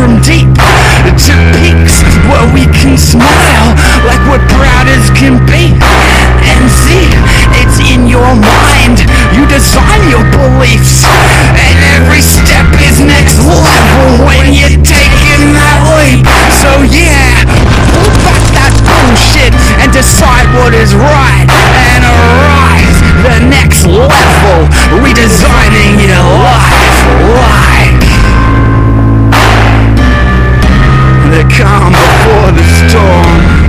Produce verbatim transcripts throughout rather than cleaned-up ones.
from deep to peaks where we can smile like we're proud as can be. And see, it's in your mind. You design your beliefs, and every step is next level when you're taking that leap. So yeah, pull back that bullshit and decide what is right, and arise the next level, redesigning your life like the calm before the storm.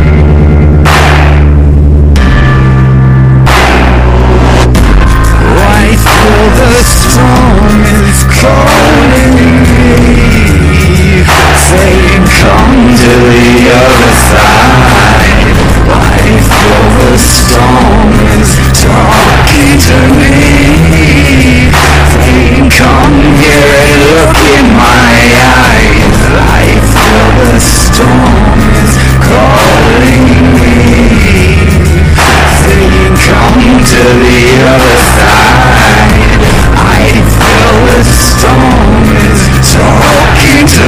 Right for the storm is calling me, saying come to the other side. Right for the storm is talking to me, saying come here and look in my eyes. Right for the storm is calling me, saying come to the other side. I feel the storm is talking to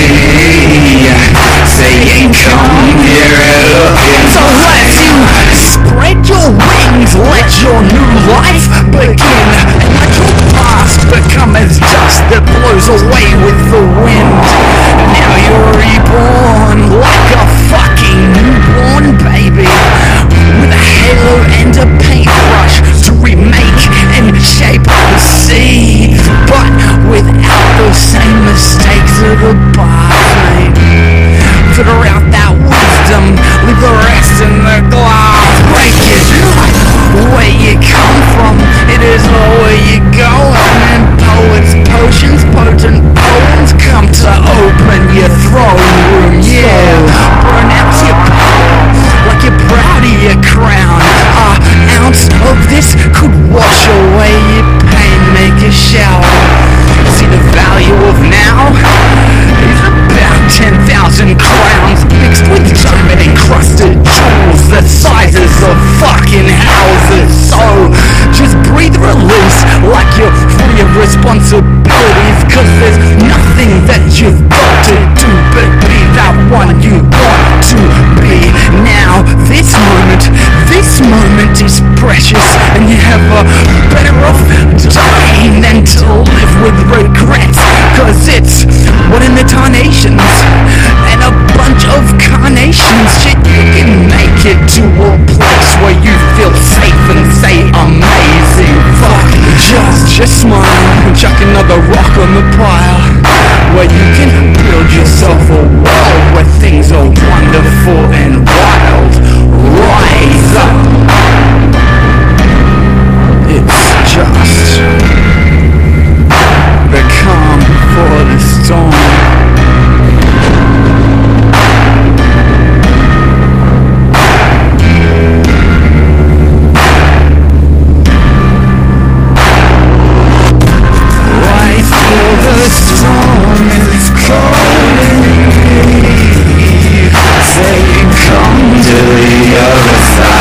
me, saying come here and look in. So let you spread your wings, let your new life begin, and let your past become as dust that blows away with the wind. Now you're reborn like a fucking newborn baby, with a halo and a paintbrush to remake and shape the sea, but without those same mistakes of the past, mate. Figure out that wisdom, leave the rest in the glass. Break it, where you come from, it isn't where you're going. And poets, potions, potent poems come to open your throne room. Yeah, pronounce your power like you're proud of your crown. An ounce of this could wash away your pain, make you shower. See, the value of now is about ten thousand crowns, mixed with diamond encrusted jewels the sizes of fucking houses. So just breathe release like you're free of responsibilities, cause there's nothing that you've got to do but be that one you want to be. Now this moment, this moment is precious, and you have a better off dying than to live with regrets, cause it's one in the tarnations and a bunch of carnations. Shit, you can make it to a place where you feel safe and say amazing. Fuck, just, just smile and chuck another rock on the pile, where you can build yourself a world where things are wonderful and wild. Rise up. It's just the calm before the storm. Saying come to the other side.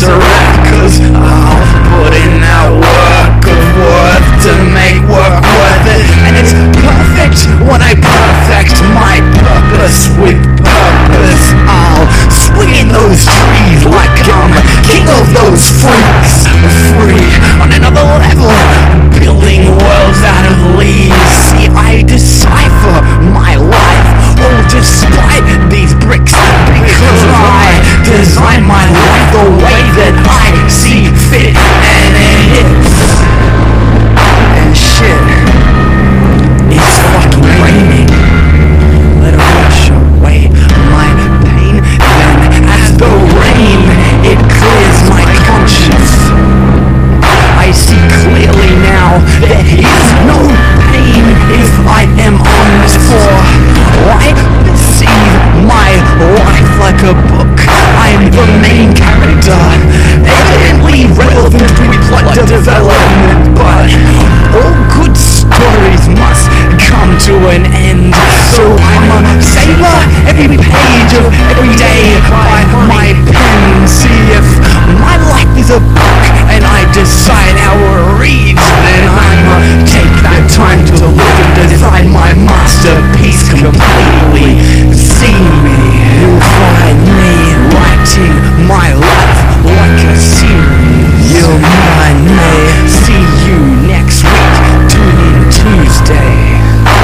resurrect, cause I'll put in that work of worth to make work worth it. And it's perfect when I perfect my purpose with purpose. I'll swing in those trees like I'm king of those freaks. Free on another level, building worlds out of leaves. See, I decipher my life, all despite these bricks, because I design my life the way that I see fit. And it's and shit, it's fucking raining. Let it wash away my pain. Then as the rain, it clears my conscience. I see clearly now there is no pain if I am honest, for I perceive my life like a book. I'm the main character, evidently relevant with plot development, but all good stories must come to an end. So I'ma savor every page of every day by my pen. See, if my life is a book and I decide how it reads, then I'ma take that time to look and design my masterpiece completely. See me, you'll find me writing my life like a series. You'll find me. See you next week, tune in Tuesday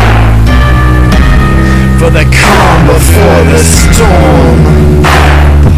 for the calm before the storm.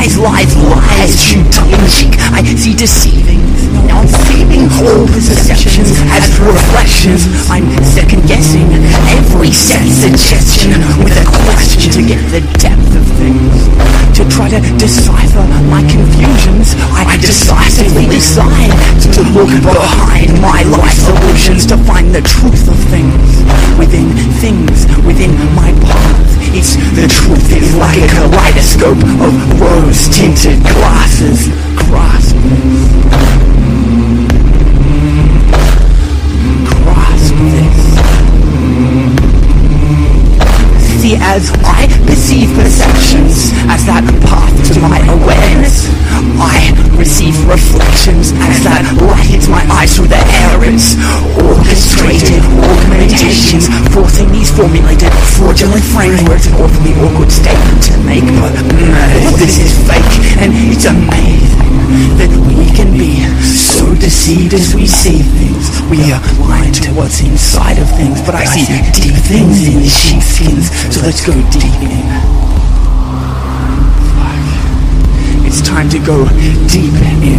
lies, lies, lies, you tongue-in-cheek. I see deceiving, now I'm seeing all perceptions as reflections. I'm second-guessing every sense suggestion with a question to get the depth of things. To try to decipher my confusions, I, I decisively decide to look behind my life solutions to find the truth of things. Within things, within my path, it's the truth is like a kaleidoscope of rose-tinted glasses. Grasp this. Grasp this. See, as I perceive perceptions as that path to my awareness, I receive reflections as that light hits my eyes through the errors, orchestrated augmentations, forcing these formulated fraudulent frameworks, an awfully awkward statement to make, but mm, this is fake, and it's amazing that we can be so deceived as we see things. We are blind to what's inside of things, but I see deep things in these sheepskins, so let's go deep in. It's time to go deep in.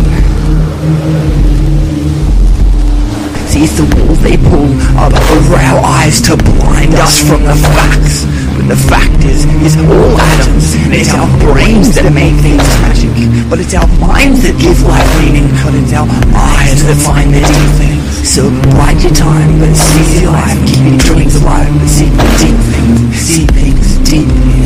See, it's the walls they pull up over our eyes to blind us from the facts. But the fact is, it's all atoms, and it's our brains that make things magic. But it's our minds that give life meaning, but it's our eyes that find the deep things. So bide your time, but seize your life, keep your dreams alive, but see the deep things, see things deep in.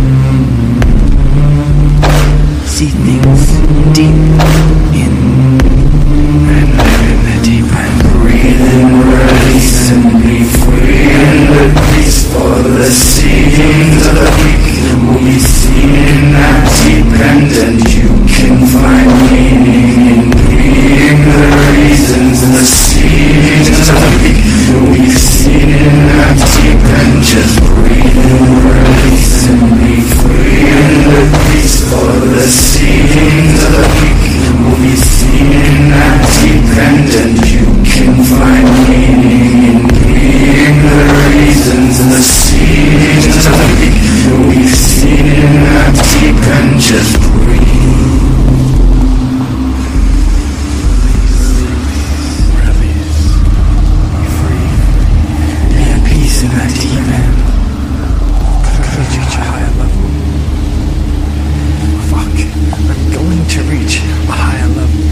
See things deep in. And live in the deep and breathe and release and be free and at peace for the seedings of the weak will be seen in that deep end, and you can find meaning in being the reasons and the seedings of the weak will be seen in that deep end. Just breathe and release and be free and at peace for the seedings of the weak will be seen in that deep end, and you can find meaning in being the reasons and the seedings of the weak will be seen in that deep end. Just breathe. Release. Be free. Be at peace in that deep end. Could reach a higher level. Fuck. I'm going to reach a higher level.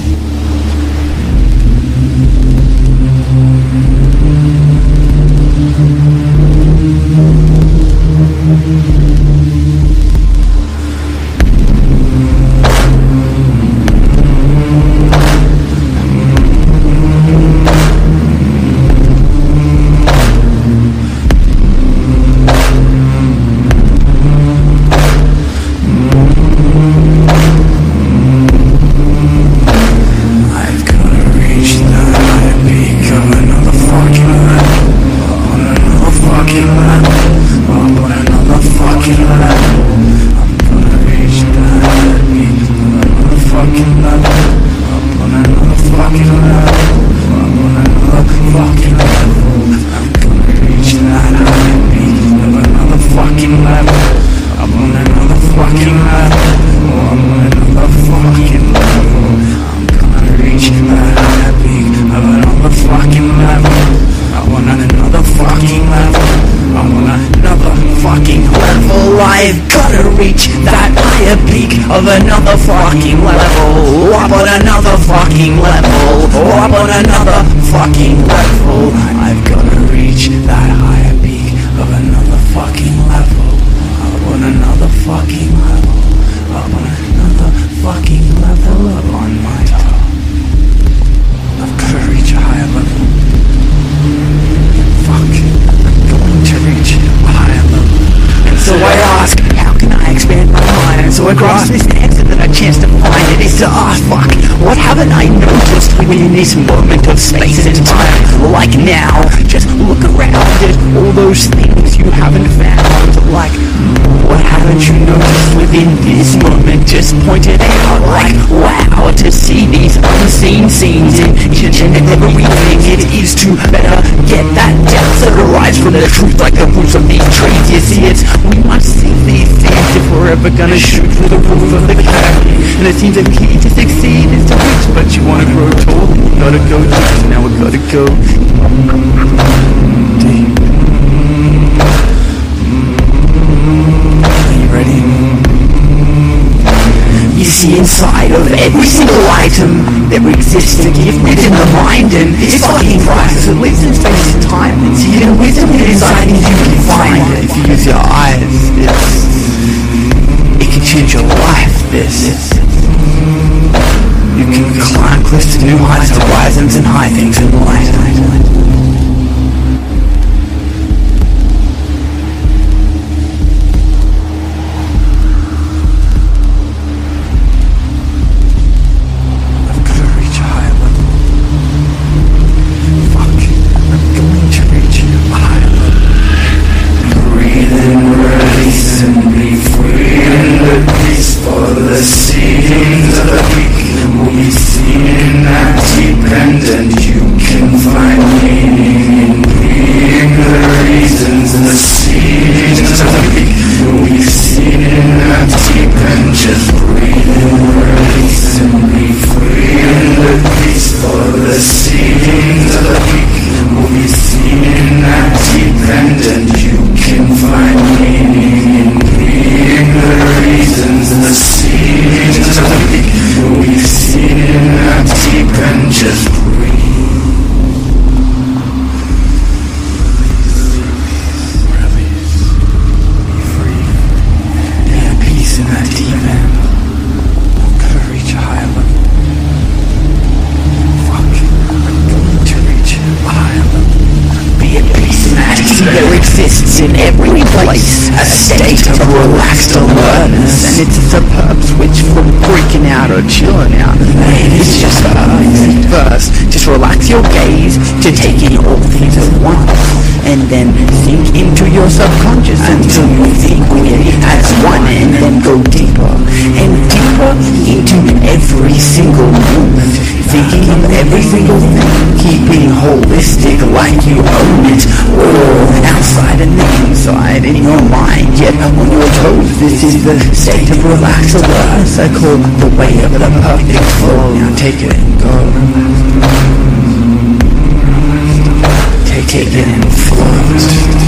Of another fucking level, up on another fucking level, up on another fucking level. I've gotta reach that higher peak of another fucking level, up on another fucking level, up on another fucking level, up on my top. I've gotta reach a higher level. Fuck, I'm going to reach a higher level. And so I ask, how can I expand my mind? So I grasp this answer that I chance to find. It is to ask, fuck, what haven't I noticed within this moment of space and time? Like now, just look around at all those things you haven't found. Like, what haven't you noticed within this moment? Just point it out. Like, wow, to see these unseen scenes in each and everything. It is to better get that depth that arrives from the truth, like the roots of these trees. You see, it's we must see these things if we're forever gonna shoot for the roof of the cavity. And it seems the key to succeed is to reach, but you wanna grow tall, you gotta go deep. Now we gotta go deep. Are you ready? You see, inside of every single item there exists a gift within the mind, and it's fucking priceless. It lives in space and time. It's hidden wisdom inside, and you can find it if you use your eyes. It's, it can change your life. This, you can climb cliffs to new heights, horizons, and high things in light. In every place, a state of relaxed alertness, and it's a superb switch from freaking out or chilling out. It's just perfect. First, just relax your gaze to take in all things at once, and then sink into your subconscious until you think it as one, and then go deeper and deeper into every single movement, thinking of every single thing, keeping holistic like you own it, all outside and inside in your mind, yet on your toes. This is the state of relaxed alertness I call the way of the perfect flow. Now take it and go. Take, take it and float.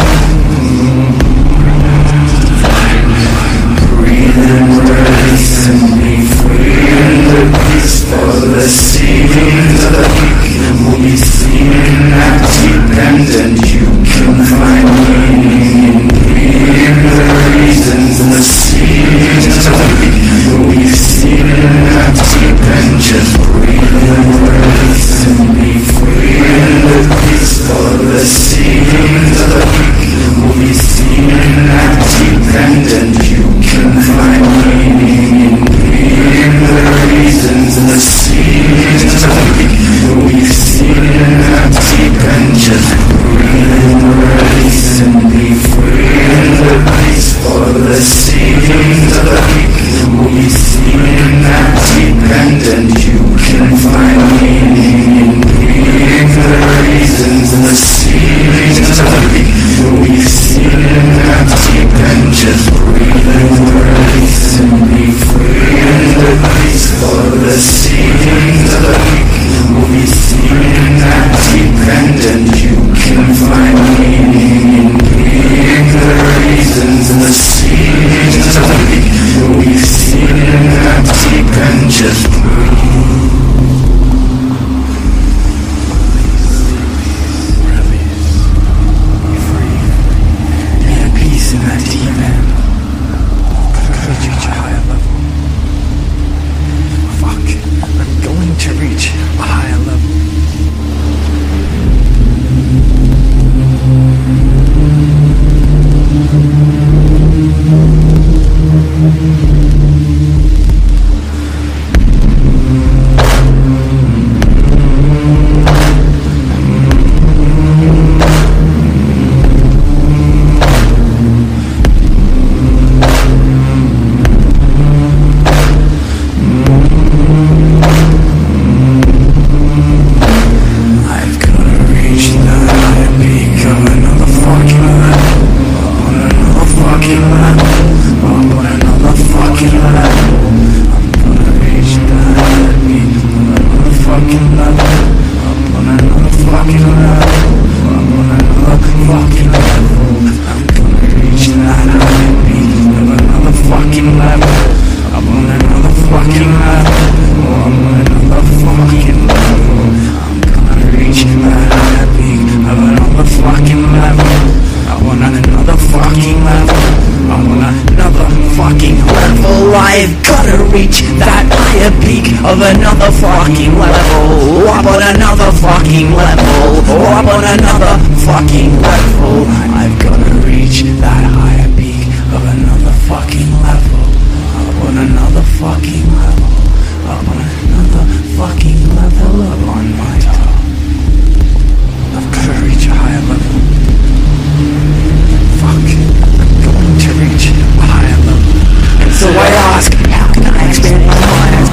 Breathe and release and be free and the peace for the seedings of the weak will be seen in that deep end, and you can find meaning in being the reasons and the seedings of the weak will be seen in that deep end. Just breathe and release and be free and the peace for the seedings of the weak will be seen in that deep end, and you can find meaning in being the reasons and the seedings of the weak will be seen in that deep end. Just breathe and release and be free and the peace for the seedings of the weak will be seen in that deep end, and you can find meaning in being the reasons and the seedings of the weak will be seen in that deep end. Just breathe and release and be free and the peace for the seedings of the weak will be seen in that deep end, and you can find meaning in being the reasons and the seedings of the weak will be seen in that deep end. Just breathe. reach that higher peak of another fucking level. Up on another fucking level. Up on another fucking level. I've gotta reach that higher peak of another fucking level. Up on another fucking level. Up on another fucking level. Up on my top. I've gotta reach a higher level. Fuck. I'm going to reach a higher level. And so I ask, how can I expand my mind?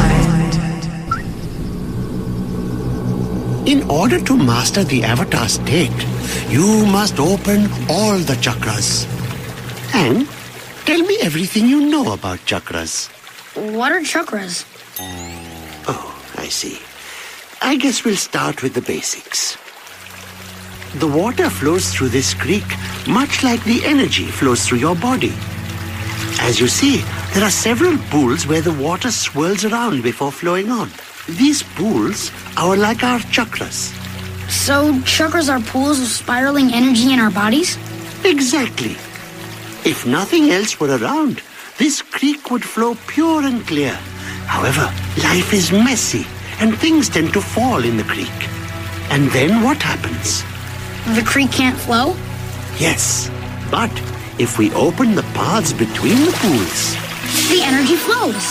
In order to master the avatar state, you must open all the chakras. And tell me everything you know about chakras. What are chakras? Oh, I see. I guess we'll start with the basics. The water flows through this creek much like the energy flows through your body. As you see, there are several pools where the water swirls around before flowing on. These pools are like our chakras. So chakras are pools of spiraling energy in our bodies? Exactly. If nothing else were around, this creek would flow pure and clear. However, life is messy and things tend to fall in the creek. And then what happens? The creek can't flow? Yes, but if we open the paths between the pools, the energy flows.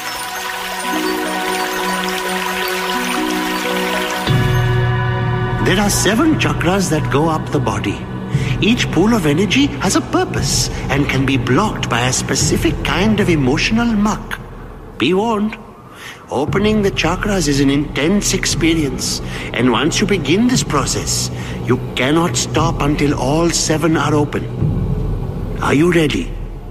There are seven chakras that go up the body. Each pool of energy has a purpose and can be blocked by a specific kind of emotional muck. Be warned. Opening the chakras is an intense experience, and once you begin this process, you cannot stop until all seven are open. Are you ready?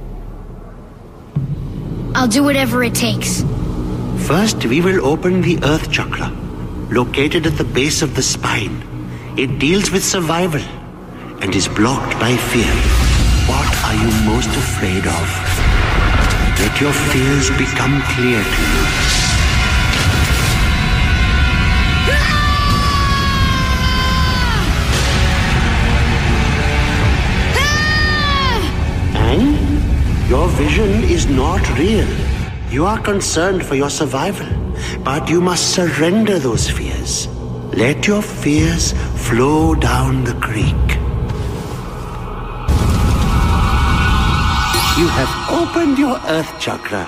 I'll do whatever it takes. First, we will open the Earth Chakra, located at the base of the spine. It deals with survival and is blocked by fear. What are you most afraid of? Let your fears become clear to you. Your vision is not real. You are concerned for your survival, but you must surrender those fears. Let your fears flow down the creek. You have opened your Earth Chakra.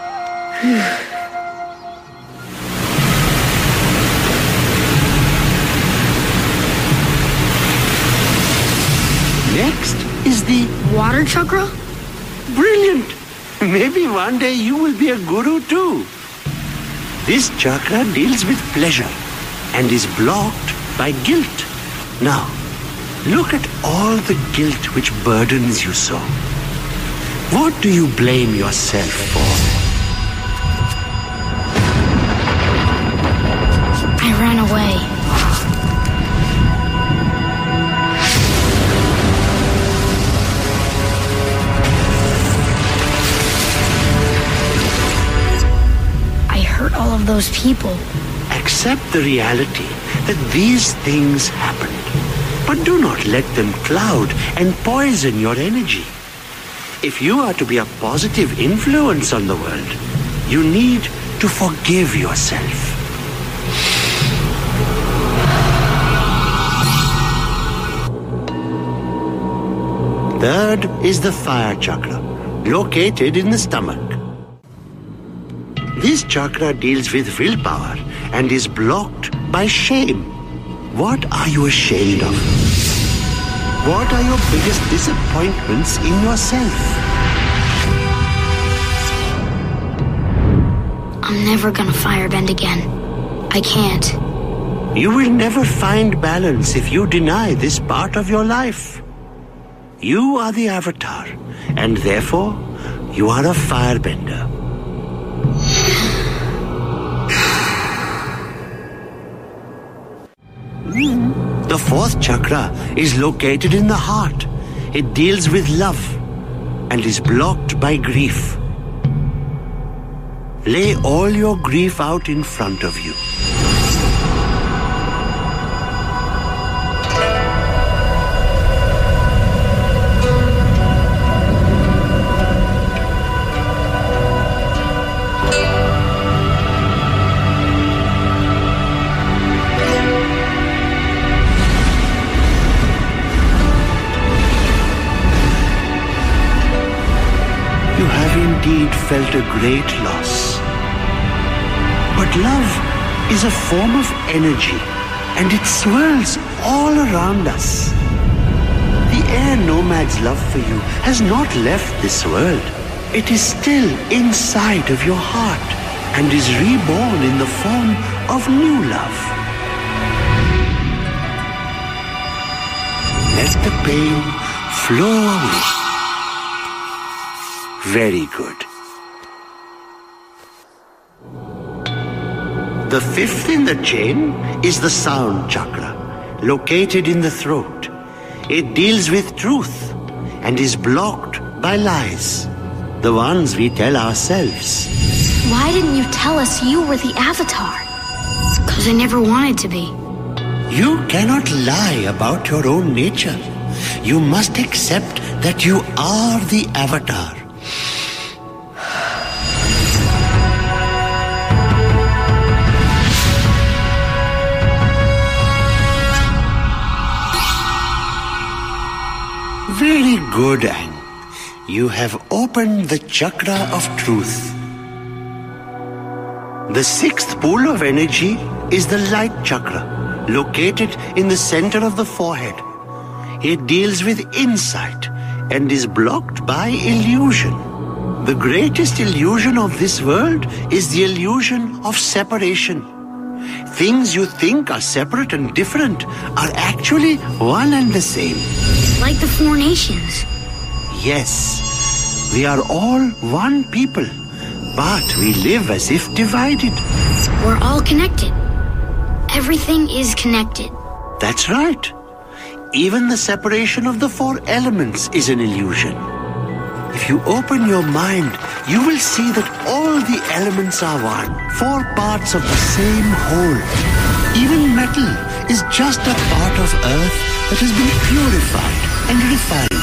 Next is the Water Chakra? Brilliant! Maybe one day you will be a guru too. This chakra deals with pleasure and is blocked by guilt. Now, look at all the guilt which burdens you so. What do you blame yourself for? I ran away. All of those people. Accept the reality that these things happened, but do not let them cloud and poison your energy. If you are to be a positive influence on the world, you need to forgive yourself. Third is the Fire Chakra, located in the stomach. This chakra deals with willpower and is blocked by shame. What are you ashamed of? What are your biggest disappointments in yourself? I'm never gonna firebend again. I can't. You will never find balance if you deny this part of your life. You are the avatar, and therefore, you are a firebender. The fourth chakra is located in the heart. It deals with love and is blocked by grief. Lay all your grief out in front of you. you have indeed felt a great loss. But love is a form of energy, and it swirls all around us. The air nomad's love for you has not left this world. It is still inside of your heart and is reborn in the form of new love. Let the pain flow away. Very good. The fifth in the chain is the sound chakra, located in the throat. It deals with truth and is blocked by lies, the ones we tell ourselves. Why didn't you tell us you were the Avatar? Because I never wanted to be. You cannot lie about your own nature. You must accept that you are the Avatar. Very good, Aang. You have opened the chakra of truth. The sixth pool of energy is the light chakra, located in the center of the forehead. It deals with insight and is blocked by illusion. The greatest illusion of this world is the illusion of separation. Things you think are separate and different are actually one and the same. Like the Four Nations. Yes, we are all one people, but we live as if divided. We're all connected. Everything is connected. That's right. Even the separation of the four elements is an illusion. If you open your mind, you will see that all the elements are one, four parts of the same whole. Even metal is just a part of earth that has been purified and refined.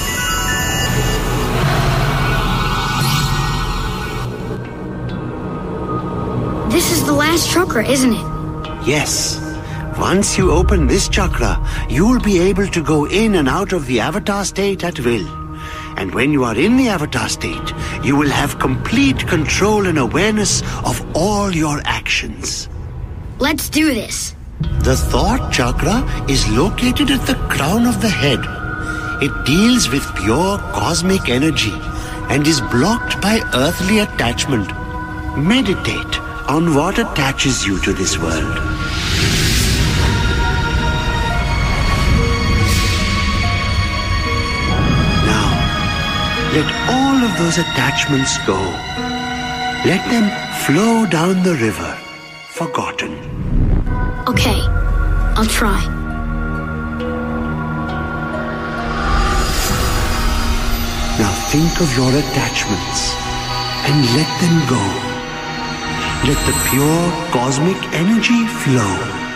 This is the last chakra, isn't it? Yes. Once you open this chakra, you will be able to go in and out of the Avatar state at will. And when you are in the Avatar state, you will have complete control and awareness of all your actions. Let's do this. The thought chakra is located at the crown of the head. It deals with pure cosmic energy and is blocked by earthly attachment. Meditate on what attaches you to this world. Now, let all of those attachments go. Let them flow down the river, forgotten. Okay, I'll try. Now think of your attachments and let them go. Let the pure cosmic energy flow.